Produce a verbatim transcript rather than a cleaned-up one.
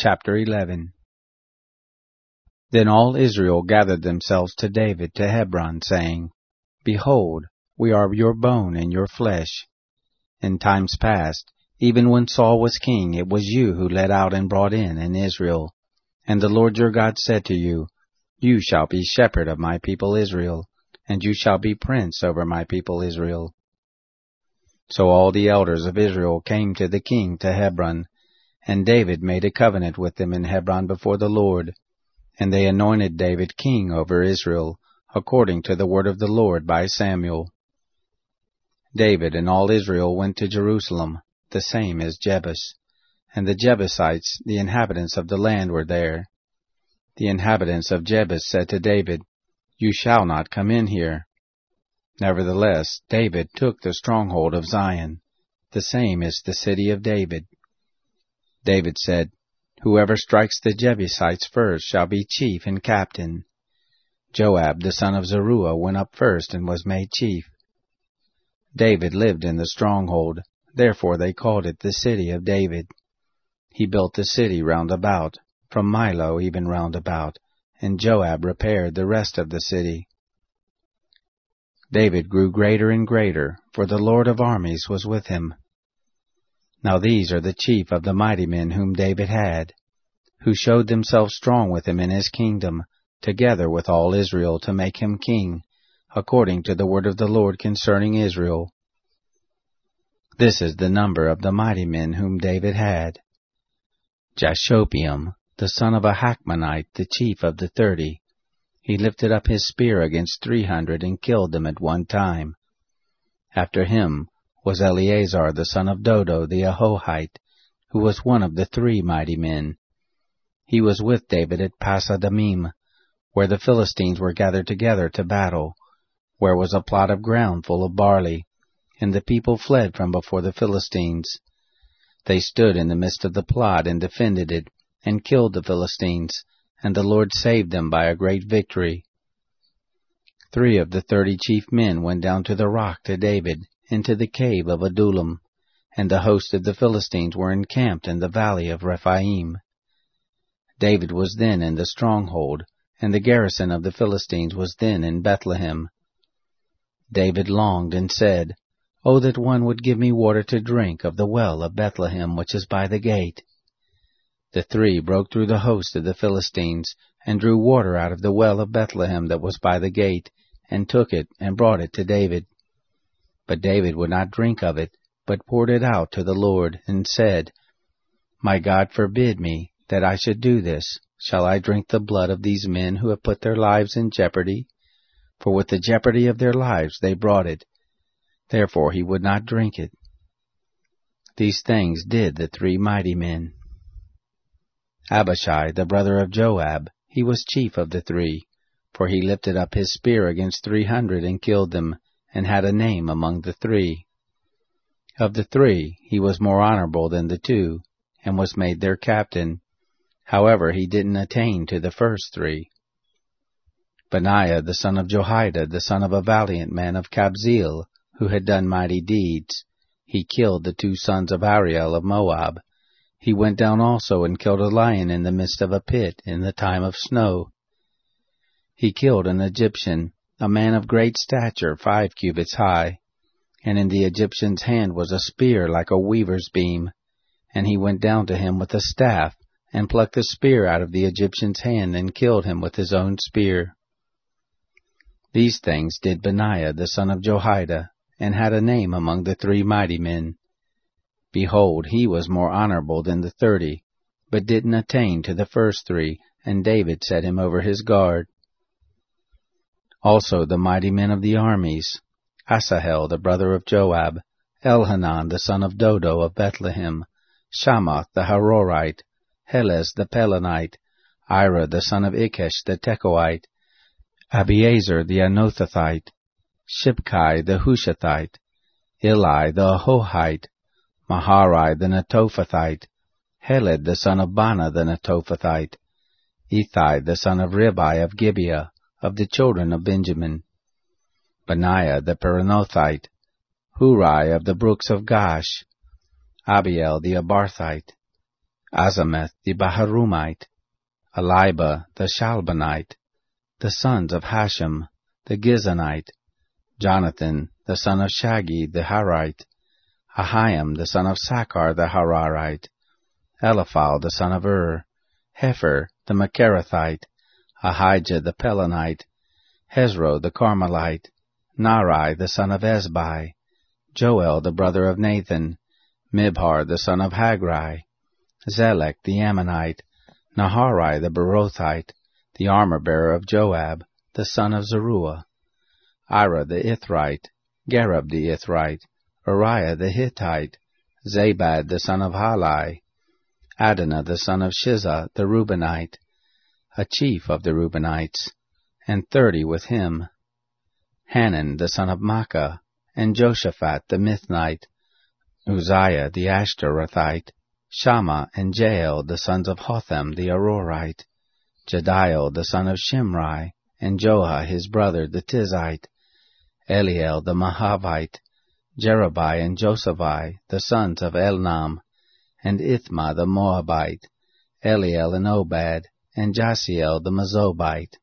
Chapter eleven. Then all Israel gathered themselves to David to Hebron, saying, Behold, we are your bone and your flesh. In times past, even when Saul was king, it was you who led out and brought in in Israel. And the Lord your God said to you, You shall be shepherd of my people Israel, and you shall be prince over my people Israel. So all the elders of Israel came to the king to Hebron, and David made a covenant with them in Hebron before the Lord. And they anointed David king over Israel, according to the word of the Lord by Samuel. David and all Israel went to Jerusalem, the same as Jebus. And the Jebusites, the inhabitants of the land, were there. The inhabitants of Jebus said to David, You shall not come in here. Nevertheless, David took the stronghold of Zion, the same is the city of David. David said, Whoever strikes the Jebusites first shall be chief and captain. Joab the son of Zeruiah went up first and was made chief. David lived in the stronghold, therefore they called it the city of David. He built the city round about, from Milo even round about, and Joab repaired the rest of the city. David grew greater and greater, for the Lord of armies was with him. Now these are the chief of the mighty men whom David had, who showed themselves strong with him in his kingdom, together with all Israel, to make him king, according to the word of the Lord concerning Israel. This is the number of the mighty men whom David had. Jashobeam, the son of a Hachmonite, the chief of the thirty. He lifted up his spear against three hundred and killed them at one time. After him was Eleazar the son of Dodo the Ahohite, who was one of the three mighty men. He was with David at Pasadamim, where the Philistines were gathered together to battle, where was a plot of ground full of barley, and the people fled from before the Philistines. They stood in the midst of the plot and defended it, and killed the Philistines, and the Lord saved them by a great victory. Three of the thirty chief men went down to the rock to David, into the cave of Adullam, and the host of the Philistines were encamped in the valley of Rephaim. David was then in the stronghold, and the garrison of the Philistines was then in Bethlehem. David longed and said, Oh, that one would give me water to drink of the well of Bethlehem which is by the gate. The three broke through the host of the Philistines, and drew water out of the well of Bethlehem that was by the gate, and took it, and brought it to David. But David would not drink of it, but poured it out to the Lord, and said, My God forbid me, that I should do this. Shall I drink the blood of these men who have put their lives in jeopardy? For with the jeopardy of their lives they brought it. Therefore he would not drink it. These things did the three mighty men. Abishai, the brother of Joab, he was chief of the three, for he lifted up his spear against three hundred and killed them, and had a name among the three. Of the three, he was more honorable than the two, and was made their captain. However, he didn't attain to the first three. Benaiah, the son of Jehoiada, the son of a valiant man of Kabzeel, who had done mighty deeds, he killed the two sons of Ariel of Moab. He went down also and killed a lion in the midst of a pit in the time of snow. He killed an Egyptian, a man of great stature, five cubits high, and in the Egyptian's hand was a spear like a weaver's beam, and he went down to him with a staff, and plucked the spear out of the Egyptian's hand, and killed him with his own spear. These things did Benaiah the son of Jehoiada, and had a name among the three mighty men. Behold, he was more honorable than the thirty, but didn't attain to the first three, and David set him over his guard. Also the mighty men of the armies, Asahel the brother of Joab, Elhanan the son of Dodo of Bethlehem, Shammoth the Harorite, Helez the Pelonite, Ira the son of Ikkesh the Tekoite, Abiezer the Anothathite, Shibkai the Hushathite, Eli the Ahohite, Maharai the Netophathite, Heled the son of Bana the Netophathite, Ithai the son of Ribai of Gibeah, of the children of Benjamin, Benaiah the Perinothite, Hurai of the brooks of Gash, Abiel the Abarthite, Azameth the Baharumite, Eliba the Shalbanite, the sons of Hashem the Gizonite, Jonathan the son of Shagi the Harite, Ahiam the son of Sakar the Hararite, Eliphal the son of Ur, Hefer the Macherathite, Ahijah the Pelonite, Hezro the Carmelite, Nari the son of Ezbai, Joel the brother of Nathan, Mibhar the son of Hagri, Zelek the Ammonite, Naharai the Berothite, the armor-bearer of Joab, the son of Zeruiah, Ira the Ithrite, Gareb the Ithrite, Uriah the Hittite, Zabad the son of Halai, Adonah the son of Shiza the Reubenite, a chief of the Reubenites, and thirty with him, Hanan the son of Makkah, and Joshaphat the Mithnite, Uzziah the Ashtarothite, Shammah and Jael the sons of Hotham the Arorite, Jediel the son of Shimri, and Joah his brother the Tizite, Eliel the Mahavite, Jerubai and Josaphi the sons of Elnam, and Ithma the Moabite, Eliel and Obad, and Jasiel the Mezobite.